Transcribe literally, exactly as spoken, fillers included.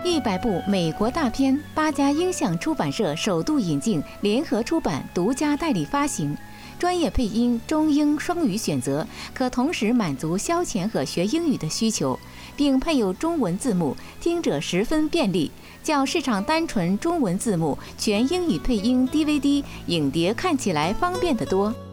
一百部美国大片，八家音响出版社首度引进，联合出版，独家代理发行。专业配音中英双语选择，可同时满足消遣和学英语的需求，并配有中文字幕，听者十分便利。较市场单纯中文字幕、全英语配音 D V D 影碟看起来方便得多。